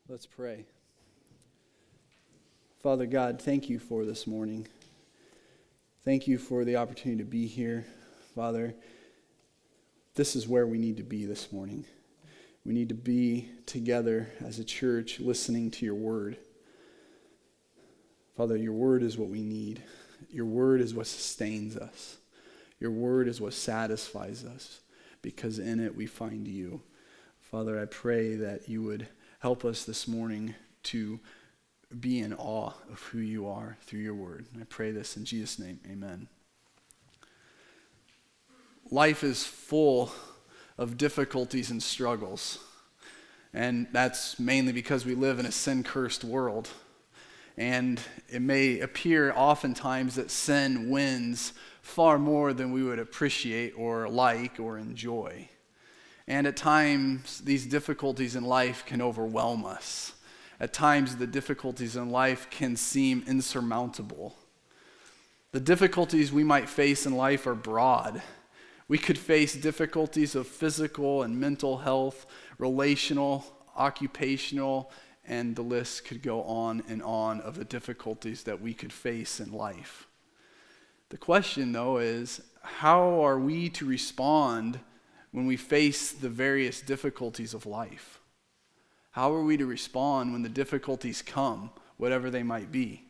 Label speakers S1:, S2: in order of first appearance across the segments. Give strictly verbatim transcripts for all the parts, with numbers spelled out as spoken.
S1: Let's pray. Father God, thank you for this morning. Thank you for the opportunity to be here. Father, this is where we need to be this morning. We need to be together as a church listening to your word. Father, your word is what we need. Your word is what sustains us. Your word is what satisfies us, because in it we find you. Father, I pray that you would help us this morning to be in awe of who you are through your word. I pray this in Jesus' name, amen. Life is full of difficulties and struggles, and that's mainly because we live in a sin-cursed world. And it may appear oftentimes that sin wins far more than we would appreciate or like or enjoy. And at times, these difficulties in life can overwhelm us. At times, the difficulties in life can seem insurmountable. The difficulties we might face in life are broad. We could face difficulties of physical and mental health, relational, occupational, and the list could go on and on of the difficulties that we could face in life. The question, though, is how are we to respond when we face the various difficulties of life? How are we to respond when the difficulties come, whatever they might be?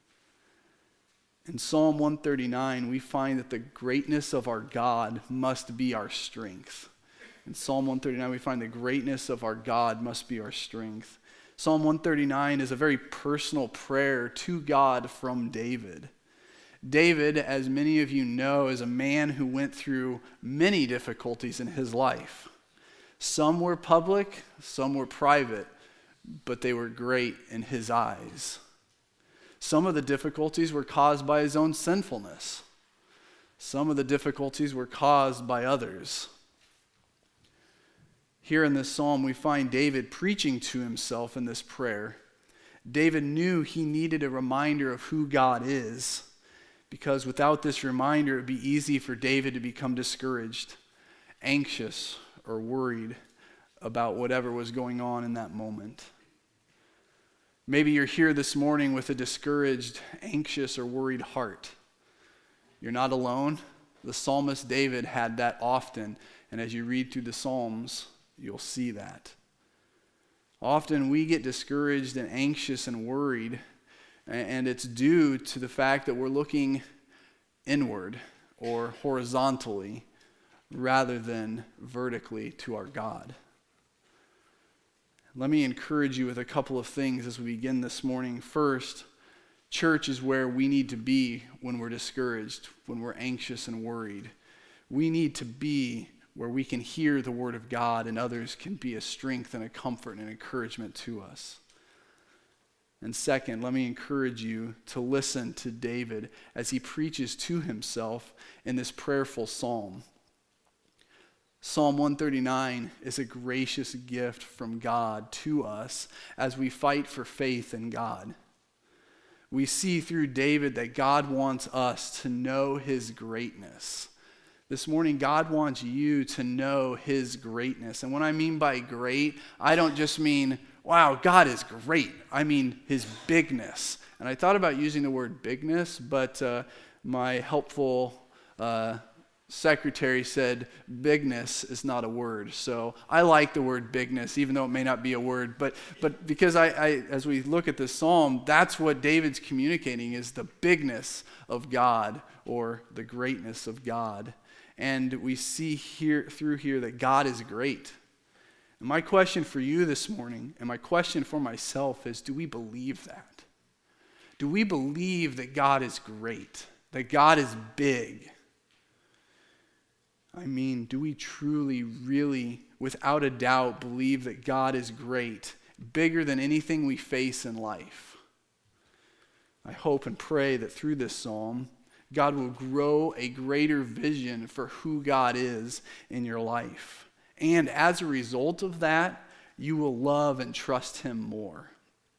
S1: In Psalm one thirty-nine, we find that the greatness of our God must be our strength. In Psalm one thirty-nine, we find the greatness of our God must be our strength. Psalm one thirty-nine is a very personal prayer to God from David. David, as many of you know, is a man who went through many difficulties in his life. Some were public, some were private, but they were great in his eyes. Some of the difficulties were caused by his own sinfulness. Some of the difficulties were caused by others. Here in this psalm, we find David preaching to himself in this prayer. David knew he needed a reminder of who God is, because without this reminder, it would be easy for David to become discouraged, anxious, or worried about whatever was going on in that moment. Maybe you're here this morning with a discouraged, anxious, or worried heart. You're not alone. The psalmist David had that often, and as you read through the Psalms, you'll see that. Often we get discouraged and anxious and worried, and it's due to the fact that we're looking inward or horizontally rather than vertically to our God. Let me encourage you with a couple of things as we begin this morning. First, church is where we need to be when we're discouraged, when we're anxious and worried. We need to be where we can hear the word of God and others can be a strength and a comfort and encouragement to us. And second, let me encourage you to listen to David as he preaches to himself in this prayerful psalm. Psalm one thirty-nine is a gracious gift from God to us as we fight for faith in God. We see through David that God wants us to know his greatness. This morning, God wants you to know his greatness. And what I mean by great, I don't just mean, wow, God is great. I mean his bigness. And I thought about using the word bigness, but uh, my helpful uh, secretary said bigness is not a word. So I like the word bigness, even though it may not be a word. But but because I, I as we look at this psalm, that's what David's communicating is the bigness of God or the greatness of God. And we see here through here that God is great. And my question for you this morning, and my question for myself is, do we believe that? Do we believe that God is great, that God is big? I mean, do we truly, really, without a doubt, believe that God is great, bigger than anything we face in life? I hope and pray that through this psalm, God will grow a greater vision for who God is in your life. And as a result of that, you will love and trust him more.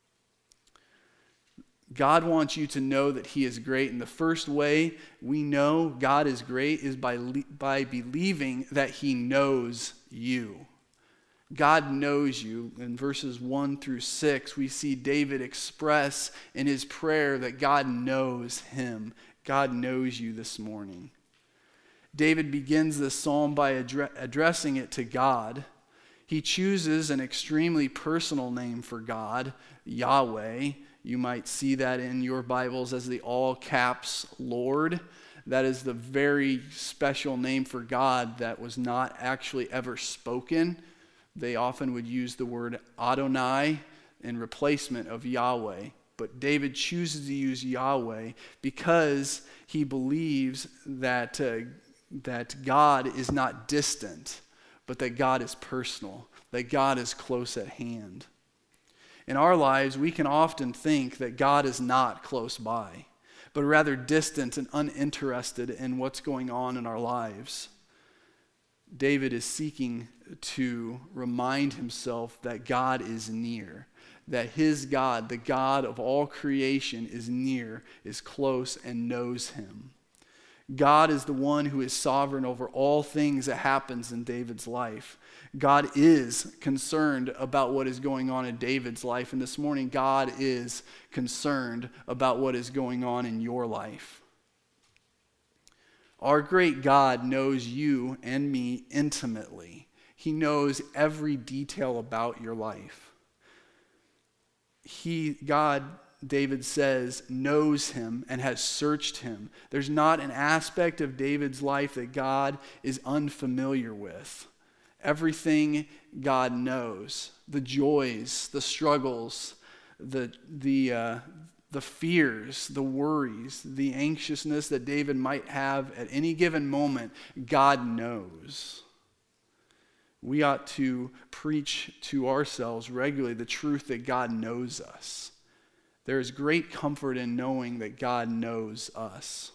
S1: God wants you to know that he is great. And the first way we know God is great is by, by believing that he knows you. God knows you. In verses one through six, we see David express in his prayer that God knows him. God knows you this morning. David begins this psalm by addre- addressing it to God. He chooses an extremely personal name for God, Yahweh. You might see that in your Bibles as the all caps Lord. That is the very special name for God that was not actually ever spoken. They often would use the word Adonai in replacement of Yahweh. But David chooses to use Yahweh because he believes that, uh, that God is not distant, but that God is personal, that God is close at hand. In our lives, we can often think that God is not close by, but rather distant and uninterested in what's going on in our lives. David is seeking to remind himself that God is near, that his God, the God of all creation, is near, is close, and knows him. God is the one who is sovereign over all things that happens in David's life. God is concerned about what is going on in David's life, and this morning God is concerned about what is going on in your life. Our great God knows you and me intimately. He knows every detail about your life. He, God, David says, knows him and has searched him. There's not an aspect of David's life that God is unfamiliar with. Everything God knows, the joys, the struggles, the, the, uh, the fears, the worries, the anxiousness that David might have at any given moment, God knows. We ought to preach to ourselves regularly the truth that God knows us. There is great comfort in knowing that God knows us.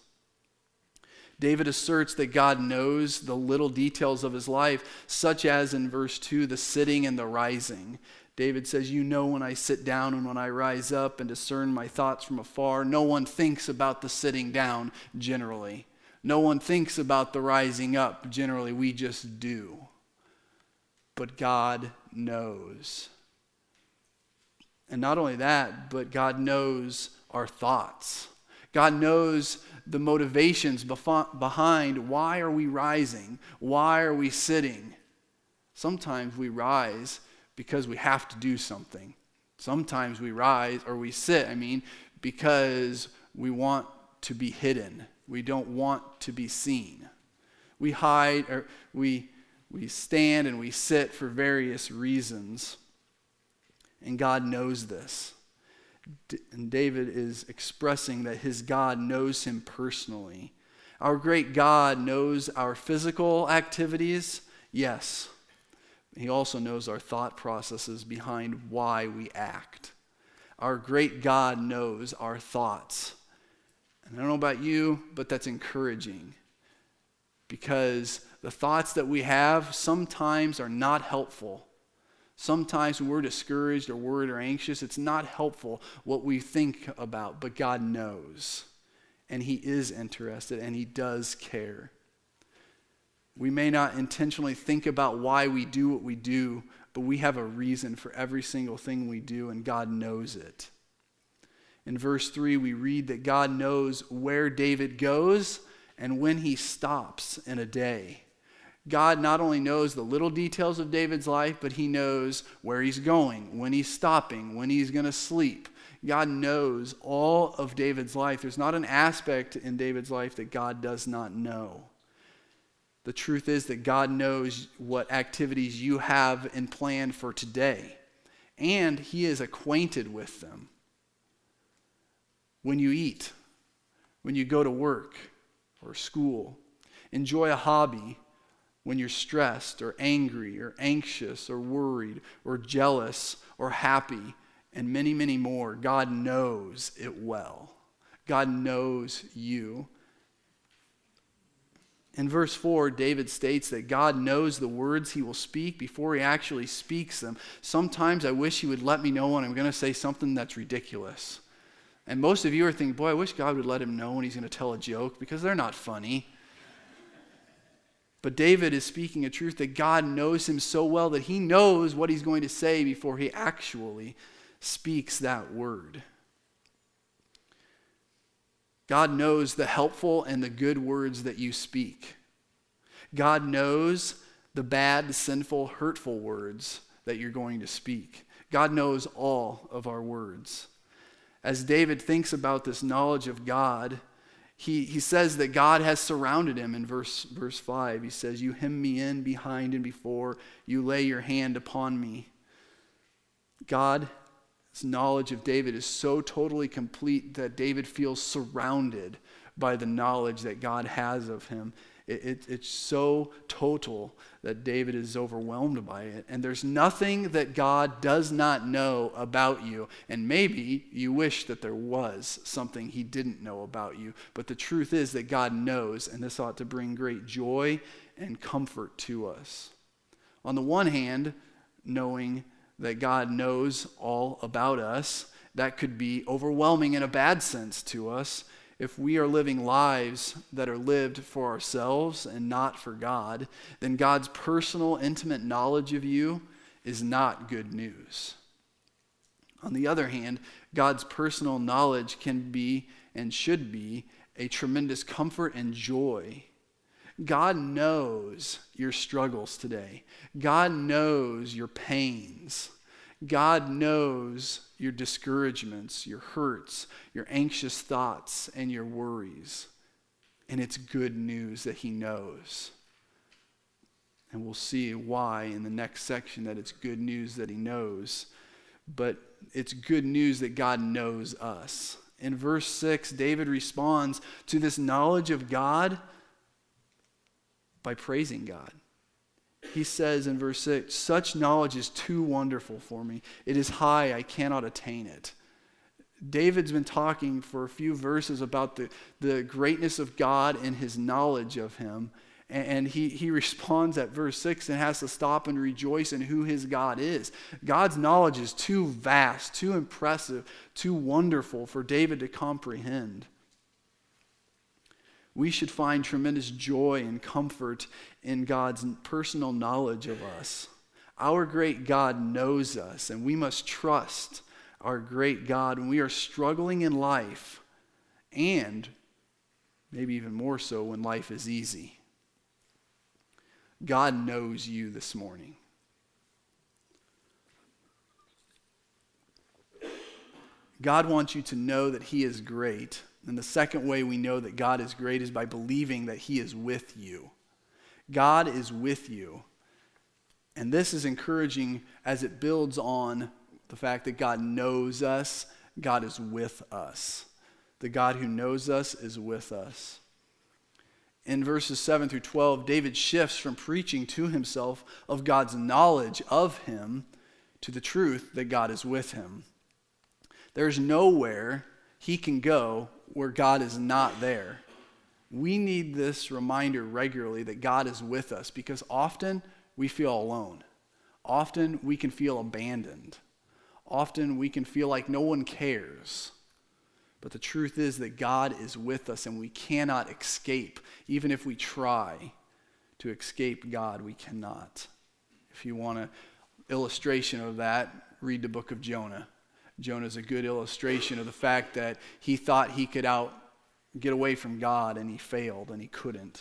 S1: David asserts that God knows the little details of his life, such as in verse two, the sitting and the rising. David says, you know when I sit down and when I rise up and discern my thoughts from afar. No one thinks about the sitting down generally. No one thinks about the rising up generally. We just do. But God knows. And not only that, but God knows our thoughts. God knows the motivations behind why are we rising? Why are we sitting? Sometimes we rise because we have to do something. Sometimes we rise, or we sit, I mean, because we want to be hidden. We don't want to be seen. We hide, or we, we stand and we sit for various reasons. And God knows this. D- and David is expressing that his God knows him personally. Our great God knows our physical activities, yes. He also knows our thought processes behind why we act. Our great God knows our thoughts. And I don't know about you, but that's encouraging. Because the thoughts that we have sometimes are not helpful. Sometimes when we're discouraged or worried or anxious, it's not helpful what we think about, but God knows. And he is interested and he does care. We may not intentionally think about why we do what we do, but we have a reason for every single thing we do, and God knows it. In verse three, we read that God knows where David goes and when he stops in a day. God not only knows the little details of David's life, but he knows where he's going, when he's stopping, when he's going to sleep. God knows all of David's life. There's not an aspect in David's life that God does not know. The truth is that God knows what activities you have in plan for today, and he is acquainted with them. When you eat, when you go to work or school, enjoy a hobby, when you're stressed or angry or anxious or worried or jealous or happy, and many, many more, God knows it well. God knows you. In verse four, David states that God knows the words he will speak before he actually speaks them. Sometimes I wish he would let me know when I'm going to say something that's ridiculous. And most of you are thinking, boy, I wish God would let him know when he's going to tell a joke, because they're not funny. But David is speaking a truth that God knows him so well that he knows what he's going to say before he actually speaks that word. God knows the helpful and the good words that you speak. God knows the bad, sinful, hurtful words that you're going to speak. God knows all of our words. As David thinks about this knowledge of God, he, he says that God has surrounded him in verse, verse five. He says, "You hem me in behind and before, you lay your hand upon me." God's knowledge of David is so totally complete that David feels surrounded by the knowledge that God has of him. It, it, it's so total that David is overwhelmed by it. And there's nothing that God does not know about you. And maybe you wish that there was something he didn't know about you. But the truth is that God knows, and this ought to bring great joy and comfort to us. On the one hand, knowing that God knows all about us, that could be overwhelming in a bad sense to us. If we are living lives that are lived for ourselves and not for God, then God's personal, intimate knowledge of you is not good news. On the other hand, God's personal knowledge can be and should be a tremendous comfort and joy. God knows your struggles today. God knows your pains. God knows your discouragements, your hurts, your anxious thoughts, and your worries. And it's good news that he knows. And we'll see why in the next section that it's good news that he knows. But it's good news that God knows us. In verse six, David responds to this knowledge of God by praising God. He says in verse six, "Such knowledge is too wonderful for me. It is high, I cannot attain it." David's been talking for a few verses about the, the greatness of God and his knowledge of him. And he, he responds at verse six and has to stop and rejoice in who his God is. God's knowledge is too vast, too impressive, too wonderful for David to comprehend. We should find tremendous joy and comfort in God's personal knowledge of us. Our great God knows us, and we must trust our great God when we are struggling in life, and maybe even more so when life is easy. God knows you this morning. God wants you to know that he is great. And the second way we know that God is great is by believing that he is with you. God is with you. And this is encouraging as it builds on the fact that God knows us. God is with us. The God who knows us is with us. In verses seven through twelve, David shifts from preaching to himself of God's knowledge of him to the truth that God is with him. There's nowhere he can go where God is not there. We need this reminder regularly that God is with us, because often we feel alone. Often we can feel abandoned. Often we can feel like no one cares. But the truth is that God is with us, and we cannot escape. Even if we try to escape God, we cannot. If you want an illustration of that, read the book of Jonah. Jonah is a good illustration of the fact that he thought he could out get away from God, and he failed, and he couldn't.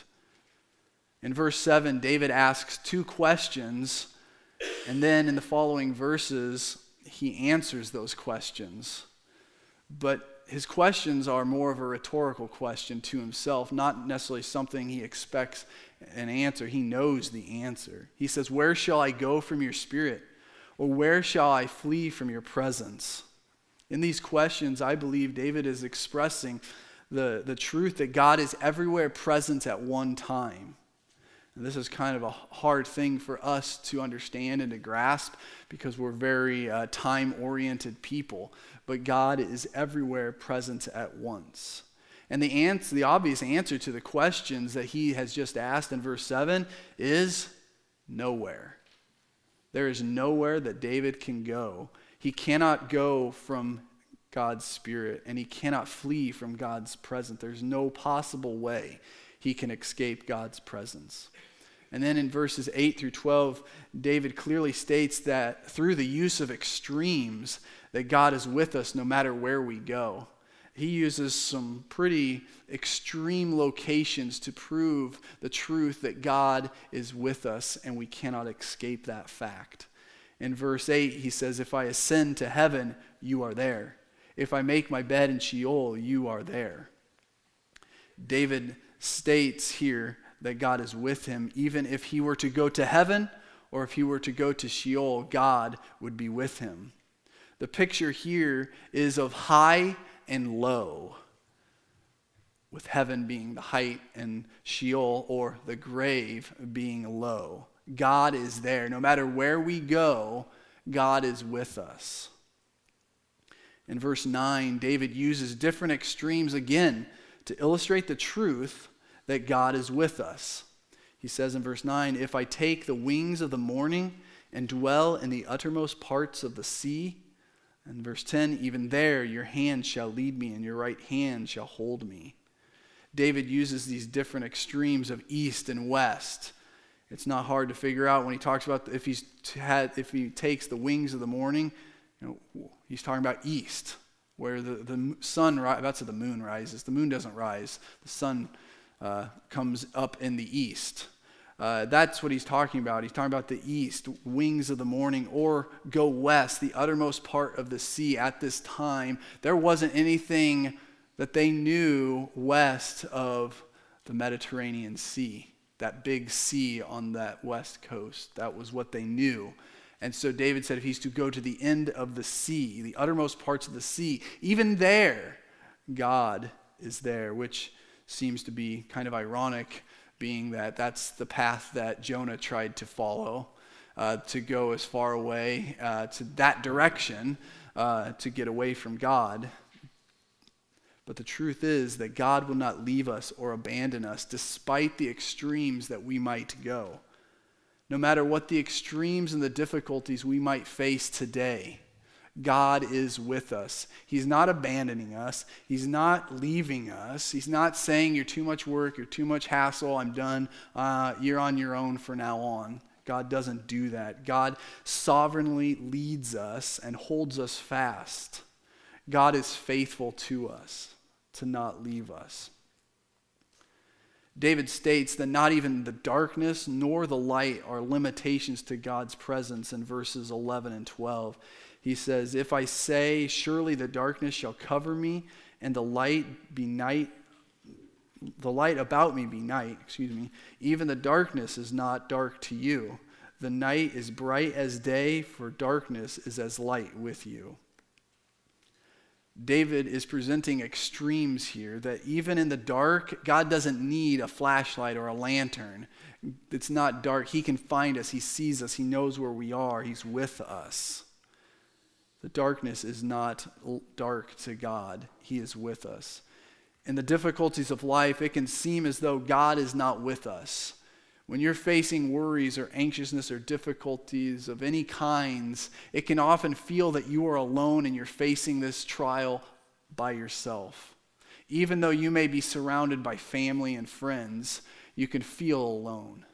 S1: In verse seven, David asks two questions, and then in the following verses, he answers those questions. But his questions are more of a rhetorical question to himself, not necessarily something he expects an answer. He knows the answer. He says, "Where shall I go from your spirit? Or where shall I flee from your presence?" In these questions, I believe David is expressing the, the truth that God is everywhere present at one time. And this is kind of a hard thing for us to understand and to grasp, because we're very uh, time-oriented people. But God is everywhere present at once. And the answer, the obvious answer to the questions that he has just asked in verse seven is nowhere. There is nowhere that David can go. He cannot go from God's Spirit, and he cannot flee from God's presence. There's no possible way he can escape God's presence. And then in verses eight through twelve, David clearly states that through the use of extremes, that God is with us no matter where we go. He uses some pretty extreme locations to prove the truth that God is with us and we cannot escape that fact. In verse eight, he says, if I ascend to heaven, you are there. If I make my bed in Sheol, you are there. David states here that God is with him. Even if he were to go to heaven or if he were to go to Sheol, God would be with him. The picture here is of high and low, with heaven being the height and Sheol, or the grave, being low. God is there. No matter where we go, God is with us. In verse nine, David uses different extremes again to illustrate the truth that God is with us. He says in verse nine, if I take the wings of the morning and dwell in the uttermost parts of the sea, and verse ten, even there your hand shall lead me and your right hand shall hold me. David uses these different extremes of east and west. It's not hard to figure out when he talks about if he's had if he takes the wings of the morning, you know, he's talking about east, where the, the sun, that's where the moon rises. The moon doesn't rise. The sun uh, comes up in the east. Uh, that's what he's talking about. He's talking about the east, wings of the morning, or go west, the uttermost part of the sea. At this time, there wasn't anything that they knew west of the Mediterranean Sea, that big sea on that west coast. That was what they knew. And so David said if he's to go to the end of the sea, the uttermost parts of the sea, even there, God is there, which seems to be kind of ironic, being that that's the path that Jonah tried to follow, uh, to go as far away uh, to that direction, uh, to get away from God. But the truth is that God will not leave us or abandon us despite the extremes that we might go. No matter what the extremes and the difficulties we might face today, God is with us. He's not abandoning us. He's not leaving us. He's not saying you're too much work, you're too much hassle, I'm done, uh, you're on your own from now on. God doesn't do that. God sovereignly leads us and holds us fast. God is faithful to us, to not leave us. David states that not even the darkness nor the light are limitations to God's presence in verses eleven and twelve. He says, if I say, surely the darkness shall cover me, and the light be night, the light about me be night, excuse me, even the darkness is not dark to you. The night is bright as day, for darkness is as light with you. David is presenting extremes here, that even in the dark, God doesn't need a flashlight or a lantern. It's not dark. He can find us. He sees us. He knows where we are. He's with us. The darkness is not dark to God. He is with us. In the difficulties of life, it can seem as though God is not with us. When you're facing worries or anxiousness or difficulties of any kinds, it can often feel that you are alone and you're facing this trial by yourself. Even though you may be surrounded by family and friends, you can feel alone.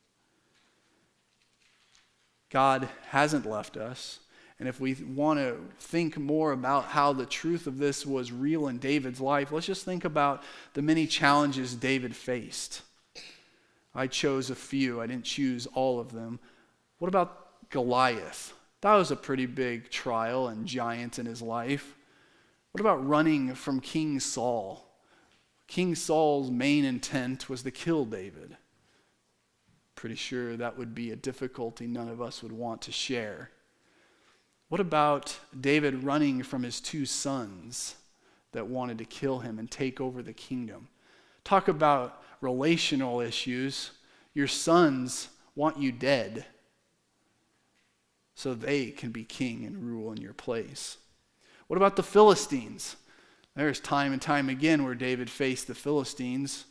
S1: God hasn't left us. And if we want to think more about how the truth of this was real in David's life, let's just think about the many challenges David faced. I chose a few. I didn't choose all of them. What about Goliath? That was a pretty big trial and giant in his life. What about running from King Saul? King Saul's main intent was to kill David. Pretty sure that would be a difficulty none of us would want to share. What about David running from his two sons that wanted to kill him and take over the kingdom? Talk about relational issues. Your sons want you dead so they can be king and rule in your place. What about the Philistines? There's time and time again where David faced the Philistines.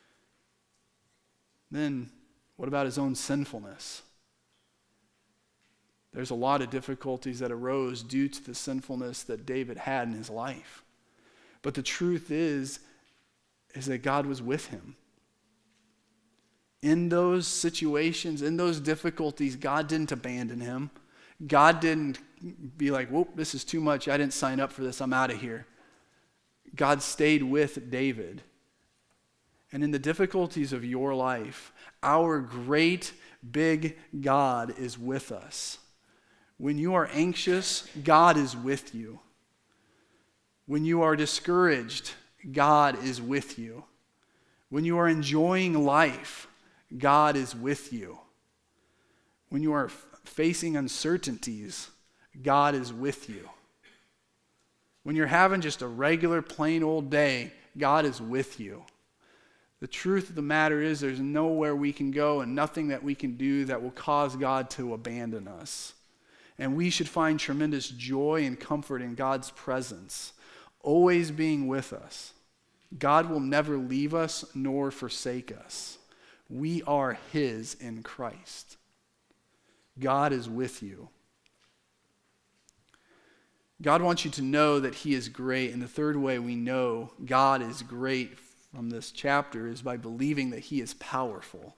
S1: Then what about his own sinfulness? There's a lot of difficulties that arose due to the sinfulness that David had in his life. But the truth is, is that God was with him. in those situations, in those difficulties, God didn't abandon him. God didn't be like, whoop, this is too much. I didn't sign up for this. I'm out of here. God stayed with David. And in the difficulties of your life, our great, big God is with us. When you are anxious, God is with you. When you are discouraged, God is with you. When you are enjoying life, God is with you. When you are f- facing uncertainties, God is with you. When you're having just a regular, plain old day, God is with you. The truth of the matter is there's nowhere we can go and nothing that we can do that will cause God to abandon us. And we should find tremendous joy and comfort in God's presence, always being with us. God will never leave us nor forsake us. We are his in Christ. God is with you. God wants you to know that he is great. And the third way we know God is great from this chapter is by believing that he is powerful.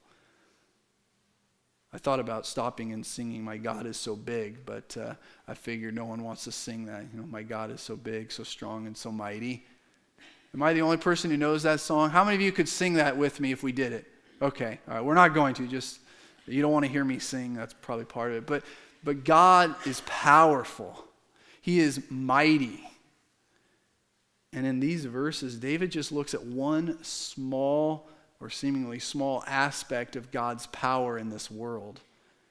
S1: I thought about stopping and singing My God is So Big, but uh, I figured no one wants to sing that. You know, my God is so big, so strong, and so mighty. Am I the only person who knows that song? How many of you could sing that with me if we did it? Okay, all right, we're not going to. Just, you don't want to hear me sing. That's probably part of it. But, but God is powerful. He is mighty. And in these verses, David just looks at one small or seemingly small aspect of God's power in this world.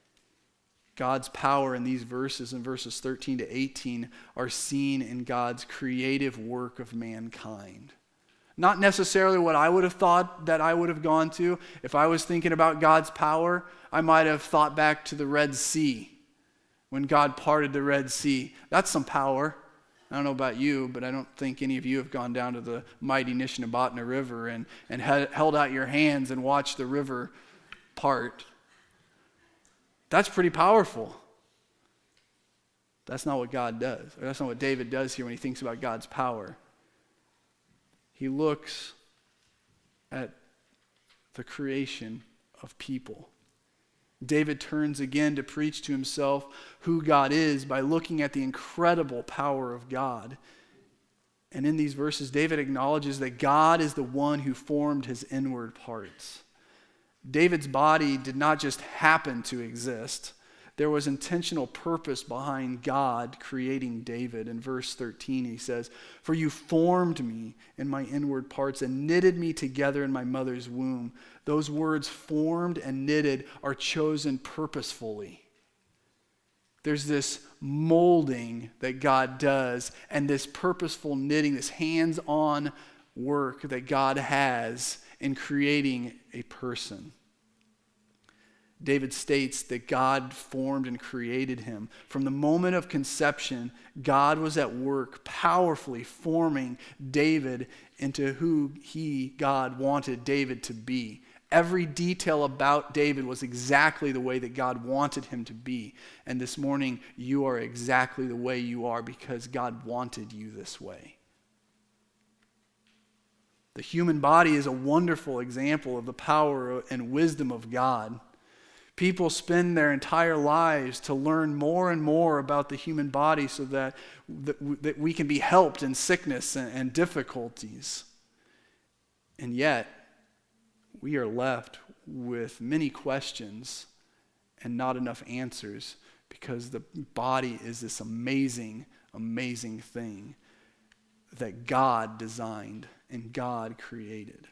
S1: God's power in these verses, in verses thirteen to eighteen, are seen in God's creative work of mankind. Not necessarily what I would have thought that I would have gone to. If I was thinking about God's power, I might have thought back to the Red Sea, when God parted the Red Sea. That's some power. I don't know about you, but I don't think any of you have gone down to the mighty Nishnabotna River and, and had, held out your hands and watched the river part. That's pretty powerful. That's not what God does. Or that's not what David does here when he thinks about God's power. He looks at the creation of people. David turns again to preach to himself who God is by looking at the incredible power of God. And in these verses, David acknowledges that God is the one who formed his inward parts. David's body did not just happen to exist. There was intentional purpose behind God creating David. In verse thirteen, he says, "For you formed me in my inward parts and knitted me together in my mother's womb." Those words, formed and knitted, are chosen purposefully. There's this molding that God does, and this purposeful knitting, this hands-on work that God has in creating a person. David states that God formed and created him. From the moment of conception, God was at work powerfully forming David into who he, God, wanted David to be. Every detail about David was exactly the way that God wanted him to be. And this morning, you are exactly the way you are because God wanted you this way. The human body is a wonderful example of the power and wisdom of God. People spend their entire lives to learn more and more about the human body so that, that, that we can be helped in sickness and, and difficulties. And yet, we are left with many questions and not enough answers because the body is this amazing, amazing thing that God designed and God created.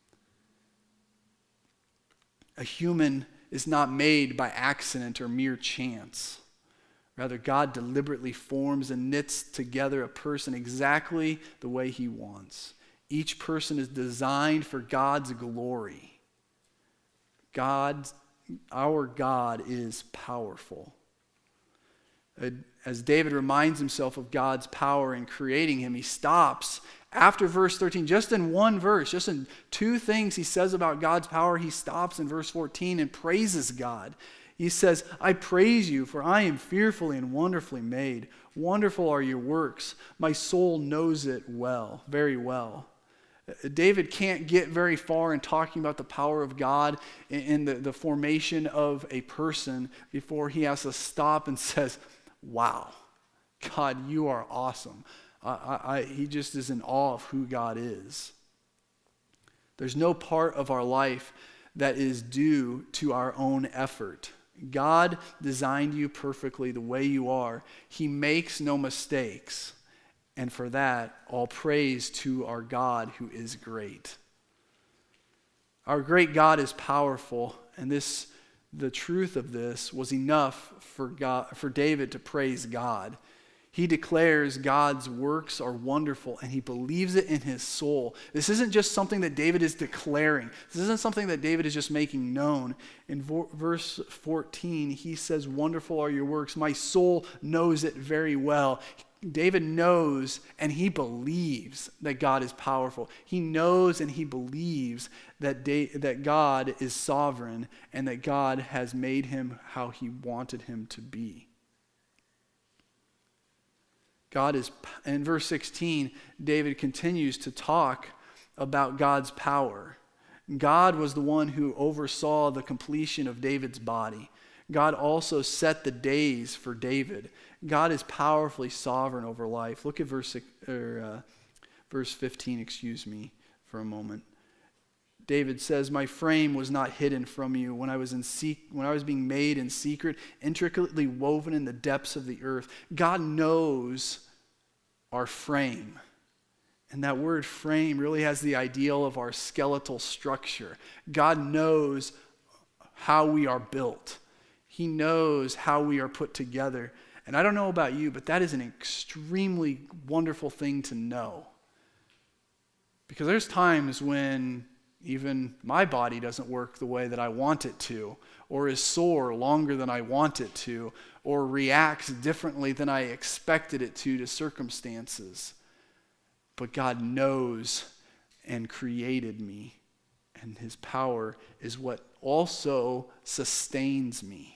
S1: A human is not made by accident or mere chance. Rather, God deliberately forms and knits together a person exactly the way he wants. Each person is designed for God's glory. God, our God is powerful. As David reminds himself of God's power in creating him, he stops after verse thirteen, just in one verse, just in two things he says about God's power. He stops in verse fourteen and praises God. He says, "I praise you, for I am fearfully and wonderfully made. Wonderful are your works. My soul knows it well, very well." David can't get very far in talking about the power of God in the, the formation of a person before he has to stop and says, wow, God, you are awesome. I, I, I, he just is in awe of who God is. There's no part of our life that is due to our own effort. God designed you perfectly the way you are. He makes no mistakes. And for that, all praise to our God who is great. Our great God is powerful, and this, the truth of this was enough for God, for David to praise God. He declares God's works are wonderful, and he believes it in his soul. This isn't just something that David is declaring. This isn't something that David is just making known. In vo- verse fourteen, he says, "Wonderful are your works. My soul knows it very well." David knows and he believes that God is powerful. He knows and he believes that, da- that God is sovereign and that God has made him how he wanted him to be. God is, in verse sixteen, David continues to talk about God's power. God was the one who oversaw the completion of David's body. God also set the days for David. God is powerfully sovereign over life. Look at verse or, uh, verse fifteen, excuse me, for a moment. David says, "My frame was not hidden from you when I was in sec- when I was being made in secret, intricately woven in the depths of the earth." God knows our frame. And that word frame really has the ideal of our skeletal structure. God knows how we are built. He knows how we are put together. And I don't know about you, but that is an extremely wonderful thing to know. Because there's times when even my body doesn't work the way that I want it to, or is sore longer than I want it to, or reacts differently than I expected it to to circumstances. But God knows and created me, and his power is what also sustains me.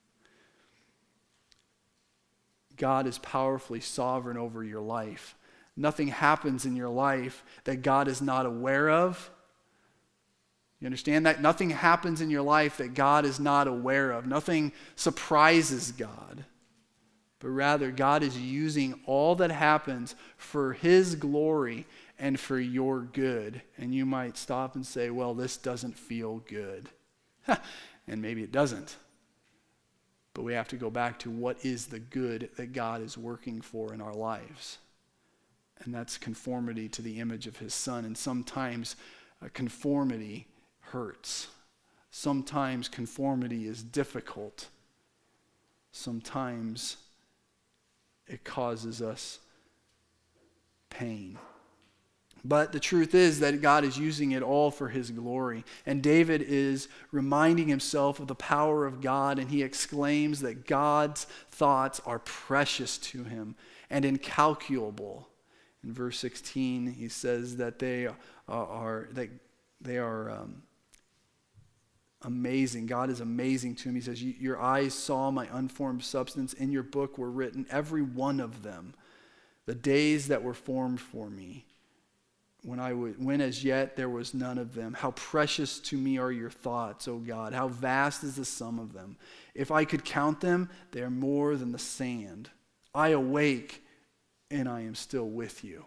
S1: God is powerfully sovereign over your life. Nothing happens in your life that God is not aware of. You understand that? Nothing happens in your life that God is not aware of. Nothing surprises God. But rather, God is using all that happens for his glory and for your good. And you might stop and say, well, this doesn't feel good. And maybe it doesn't. But we have to go back to what is the good that God is working for in our lives. And that's conformity to the image of his Son. And sometimes uh, conformity hurts. Sometimes conformity is difficult. Sometimes it causes us pain. But the truth is that God is using it all for his glory. And David is reminding himself of the power of God, and he exclaims that God's thoughts are precious to him and incalculable. In verse sixteen, he says that they are, are that they are um, amazing. God is amazing to him. He says, "Your eyes saw my unformed substance. In your book were written, every one of them, the days that were formed for me. When I would, when as yet there was none of them. How precious to me are your thoughts, O God. How vast is the sum of them. If I could count them, they are more than the sand. I awake, and I am still with you."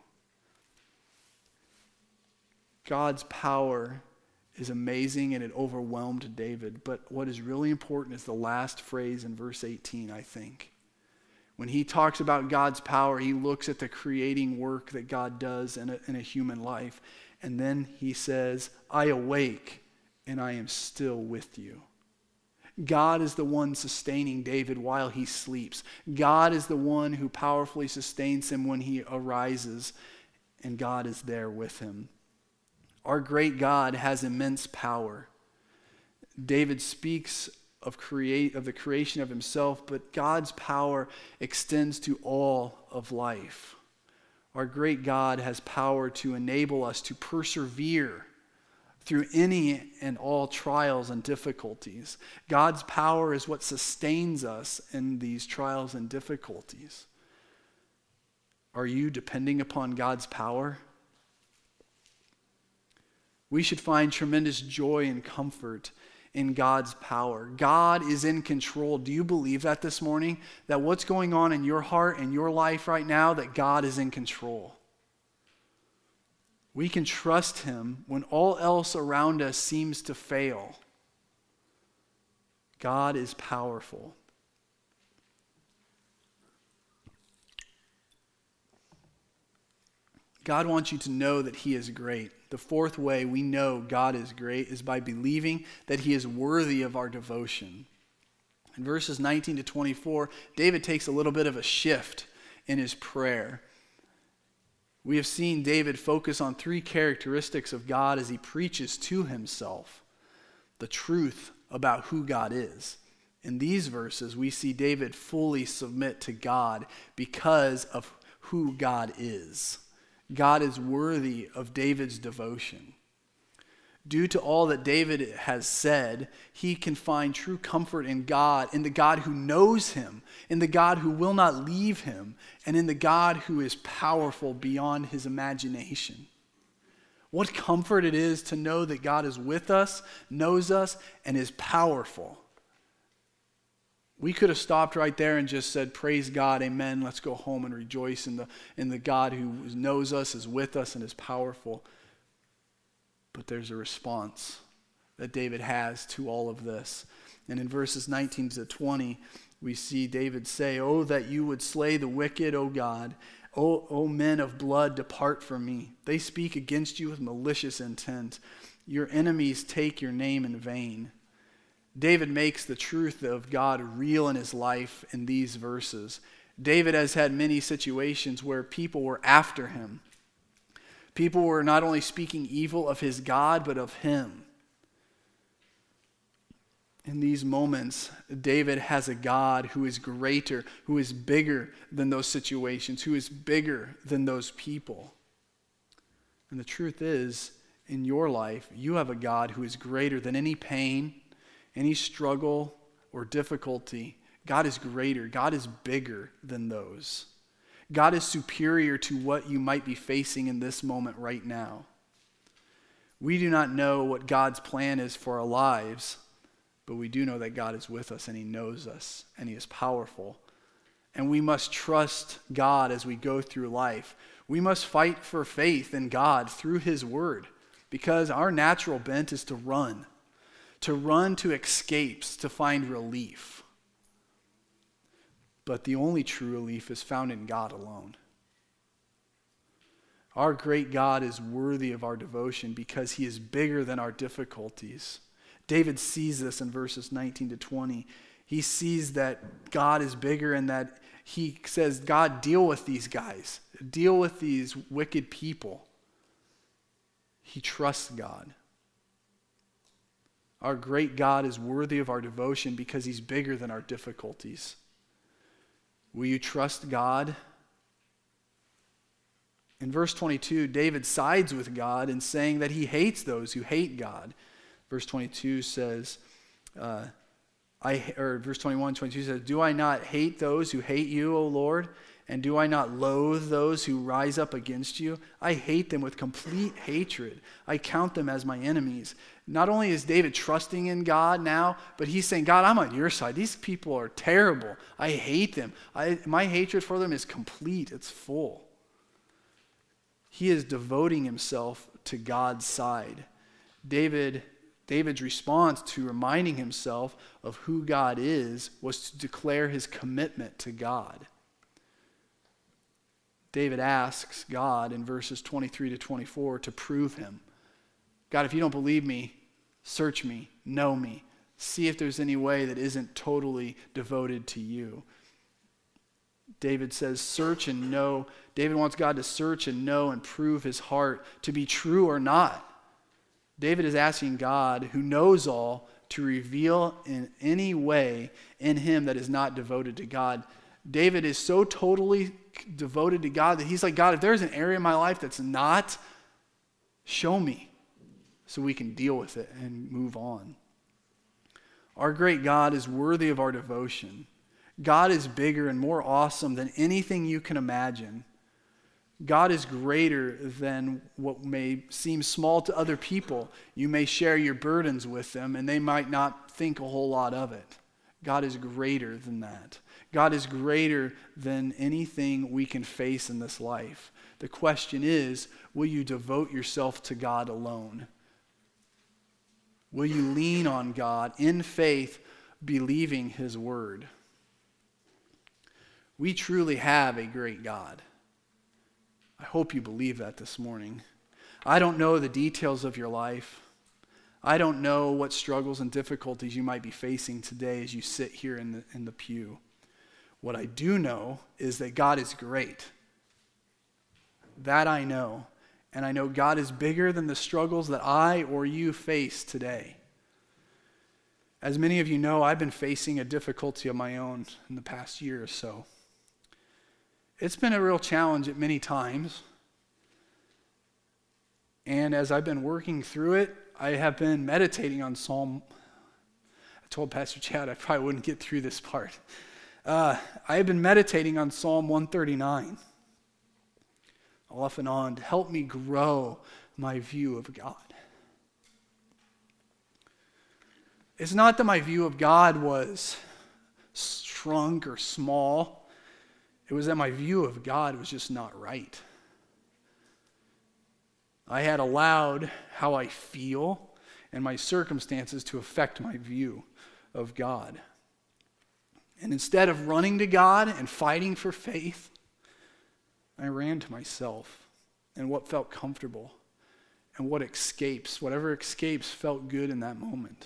S1: God's power is amazing, and it overwhelmed David. But what is really important is the last phrase in verse eighteen, I think. When he talks about God's power, he looks at the creating work that God does in a, in a human life. And then he says, "I awake and I am still with you." God is the one sustaining David while he sleeps. God is the one who powerfully sustains him when he arises, and God is there with him. Our great God has immense power. David speaks of create of the creation of himself, but God's power extends to all of life. Our great God has power to enable us to persevere through any and all trials and difficulties. God's power is what sustains us in these trials and difficulties. Are you depending upon God's power? We should find tremendous joy and comfort in God's power. God is in control. Do you believe that this morning? That what's going on in your heart and your life right now, that God is in control. We can trust him when all else around us seems to fail. God is powerful. God wants you to know that he is great. The fourth way we know God is great is by believing that he is worthy of our devotion. In verses nineteen to twenty-four, David takes a little bit of a shift in his prayer. We have seen David focus on three characteristics of God as he preaches to himself the truth about who God is. In these verses, we see David fully submit to God because of who God is. God is worthy of David's devotion. Due to all that David has said, he can find true comfort in God, in the God who knows him, in the God who will not leave him, and in the God who is powerful beyond his imagination. What comfort it is to know that God is with us, knows us, and is powerful. We could have stopped right there and just said, praise God, amen, let's go home and rejoice in the, in the God who knows us, is with us, and is powerful. But there's a response that David has to all of this. And in verses nineteen to twenty, we see David say, "Oh, that you would slay the wicked, O God. O, o men of blood, depart from me. They speak against you with malicious intent. Your enemies take your name in vain." David makes the truth of God real in his life in these verses. David has had many situations where people were after him. People were not only speaking evil of his God, but of him. In these moments, David has a God who is greater, who is bigger than those situations, who is bigger than those people. And the truth is, in your life, you have a God who is greater than any pain, any struggle or difficulty. God is greater. God is bigger than those. God is superior to what you might be facing in this moment right now. We do not know what God's plan is for our lives, but we do know that God is with us and he knows us and he is powerful. And we must trust God as we go through life. We must fight for faith in God through his word, because our natural bent is to run. To run to escapes, to find relief. But the only true relief is found in God alone. Our great God is worthy of our devotion because he is bigger than our difficulties. David sees this in verses nineteen to twenty. He sees that God is bigger and that he says, God, deal with these guys. Deal with these wicked people. He trusts God. Our great God is worthy of our devotion because he's bigger than our difficulties. Will you trust God? In verse twenty-two, David sides with God in saying that he hates those who hate God. Verse twenty-two says, uh, I, or verse twenty-one, twenty-two says, "Do I not hate those who hate you, O Lord? And do I not loathe those who rise up against you? I hate them with complete hatred. I count them as my enemies." Not only is David trusting in God now, but he's saying, God, I'm on your side. These people are terrible. I hate them. I, my hatred for them is complete. It's full. He is devoting himself to God's side. David, David's response to reminding himself of who God is was to declare his commitment to God. David asks God in verses twenty-three to twenty-four to prove him. God, if you don't believe me, search me, know me. See if there's any way that isn't totally devoted to you. David says, search and know. David wants God to search and know and prove his heart to be true or not. David is asking God, who knows all, to reveal in any way in him that is not devoted to God. David is so totally devoted to God that he's like, God, if there's an area in my life that's not, show me so we can deal with it and move on. Our great God is worthy of our devotion. God is bigger and more awesome than anything you can imagine. God is greater than what may seem small to other people. You may share your burdens with them, and they might not think a whole lot of it. God is greater than that. God is greater than anything we can face in this life. The question is, will you devote yourself to God alone? Will you lean on God in faith, believing his word? We truly have a great God. I hope you believe that this morning. I don't know the details of your life. I don't know what struggles and difficulties you might be facing today as you sit here in the, in the pew. What I do know is that God is great. That I know. And I know God is bigger than the struggles that I or you face today. As many of you know, I've been facing a difficulty of my own in the past year or so. It's been a real challenge at many times. And as I've been working through it, I have been meditating on Psalm. I told Pastor Chad I probably wouldn't get through this part. Uh, I have been meditating on Psalm one thirty-nine off and on to help me grow my view of God. It's not that my view of God was shrunk or small. It was that my view of God was just not right. I had allowed how I feel and my circumstances to affect my view of God. And instead of running to God and fighting for faith, I ran to myself and what felt comfortable and what escapes, whatever escapes felt good in that moment.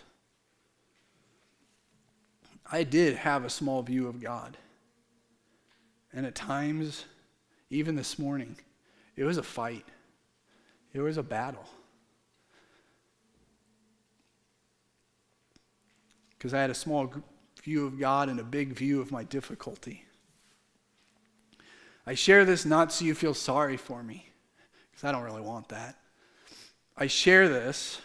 S1: I did have a small view of God. And at times, even this morning, it was a fight. It was a battle. Because I had a small view of God and a big view of my difficulty. I share this not so you feel sorry for me, because I don't really want that. I share this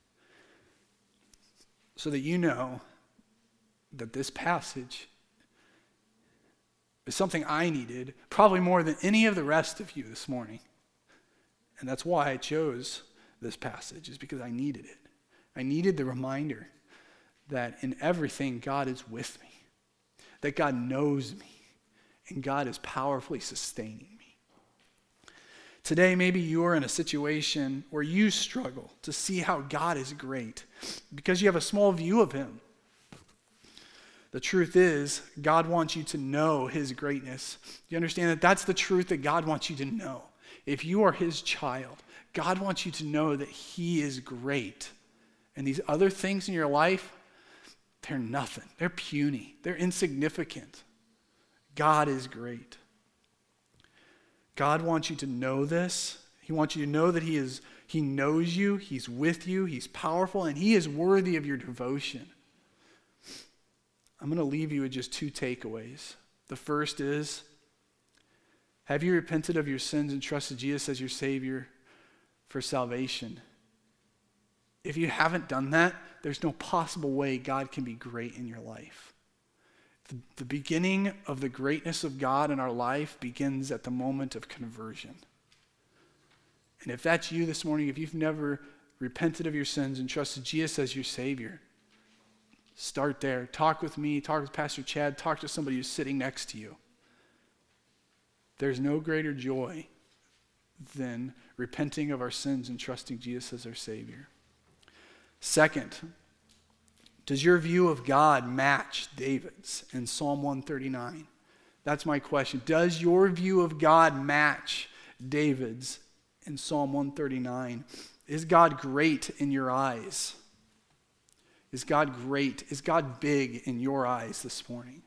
S1: so that you know that this passage is something I needed probably more than any of the rest of you this morning. And that's why I chose this passage, is because I needed it. I needed the reminder that in everything God is with me, that God knows me, and God is powerfully sustaining me. Today, maybe you are in a situation where you struggle to see how God is great because you have a small view of him. The truth is, God wants you to know his greatness. You understand that that's the truth that God wants you to know. If you are his child, God wants you to know that he is great. And these other things in your life, they're nothing. They're puny. They're insignificant. God is great. God wants you to know this. He wants you to know that he is, he knows you, he's with you, he's powerful, and he is worthy of your devotion. I'm going to leave you with just two takeaways. The first is, have you repented of your sins and trusted Jesus as your Savior for salvation? If you haven't done that, there's no possible way God can be great in your life. The, the beginning of the greatness of God in our life begins at the moment of conversion. And if that's you this morning, if you've never repented of your sins and trusted Jesus as your Savior, start there. Talk with me, talk with Pastor Chad, talk to somebody who's sitting next to you. There's no greater joy than repenting of our sins and trusting Jesus as our Savior. Second, does your view of God match David's in Psalm one thirty-nine? That's my question. Does your view of God match David's in Psalm one thirty-nine? Is God great in your eyes? Is God great? Is God big in your eyes this morning?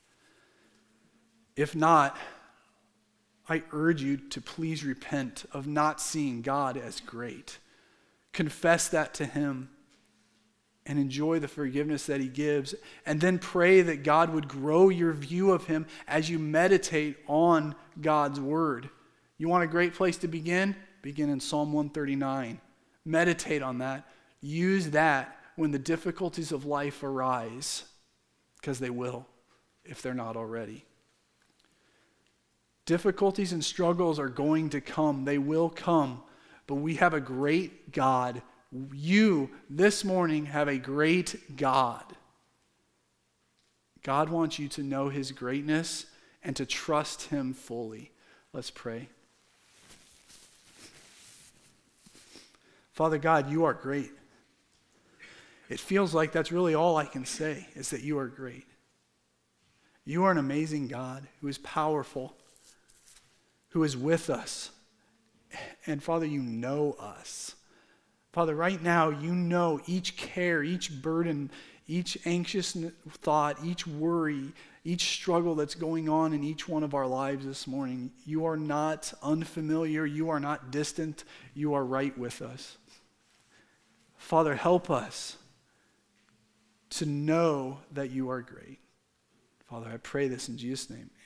S1: If not, I urge you to please repent of not seeing God as great. Confess that to him and enjoy the forgiveness that he gives. And then pray that God would grow your view of him as you meditate on God's word. You want a great place to begin? Begin in Psalm one thirty-nine. Meditate on that. Use that when the difficulties of life arise, because they will, if they're not already. Difficulties and struggles are going to come. They will come. But we have a great God. You, this morning, have a great God. God wants you to know his greatness and to trust him fully. Let's pray. Father God, you are great. It feels like that's really all I can say, is that you are great. You are an amazing God who is powerful, who is with us. And Father, you know us. Father, right now, you know each care, each burden, each anxious thought, each worry, each struggle that's going on in each one of our lives this morning. You are not unfamiliar. You are not distant. You are right with us. Father, help us to know that you are great. Father, I pray this in Jesus' name.